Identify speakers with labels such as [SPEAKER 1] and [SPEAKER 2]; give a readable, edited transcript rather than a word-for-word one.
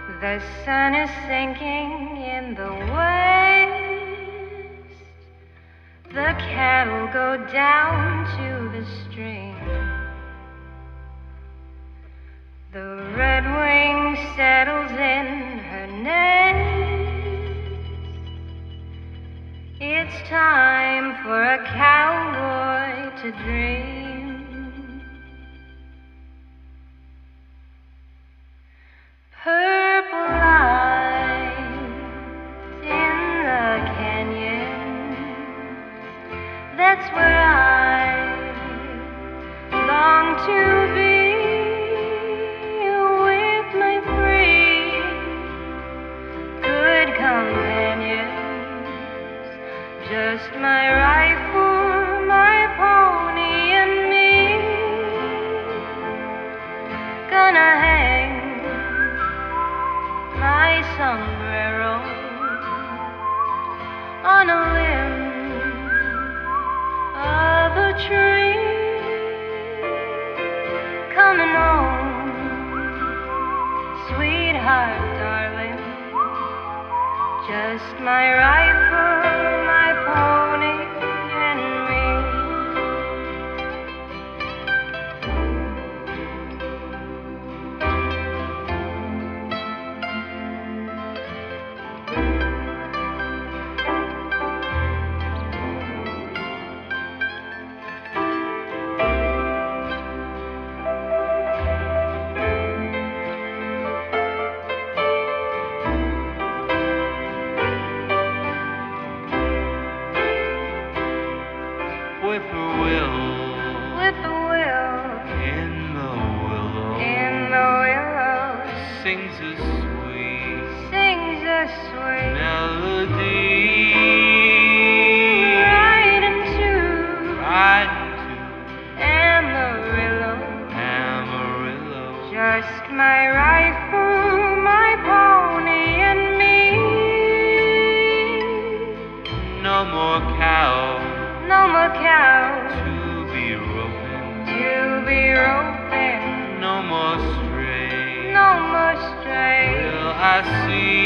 [SPEAKER 1] The sun is sinking in the west. The cattle go down to the stream. The redwing settles in her nest. It's time for a cowboy to dream. Purple lights in the canyons, that's where I long to be, with my three good companions, just my rifle, my pony, and me. Gonna hang my sombrero on a limb of a tree. Coming home, sweetheart, darling, just my rifle, my pony, and me.
[SPEAKER 2] Whippoorwill,
[SPEAKER 1] Whippoorwill,
[SPEAKER 2] in the willow,
[SPEAKER 1] in the willow,
[SPEAKER 2] sings a
[SPEAKER 1] sweet
[SPEAKER 2] melody.
[SPEAKER 1] Right into Amarillo, just my rifle, my pony, and me.
[SPEAKER 2] No more cow
[SPEAKER 1] No more cows
[SPEAKER 2] to be roping, no more stray
[SPEAKER 1] stray.
[SPEAKER 2] will I see.